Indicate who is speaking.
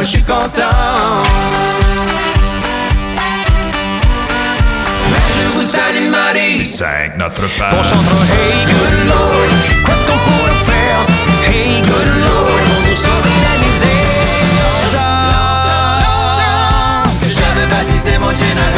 Speaker 1: je suis content. Je vous salue Marie.
Speaker 2: Les 5 Notre Père.
Speaker 1: On chantera Hey Good Lord, qu'est-ce qu'on pourrait faire? Hey Good Lord, pour nous sauver la misère. Longtemps que j'avais baptisé mon Dieu dans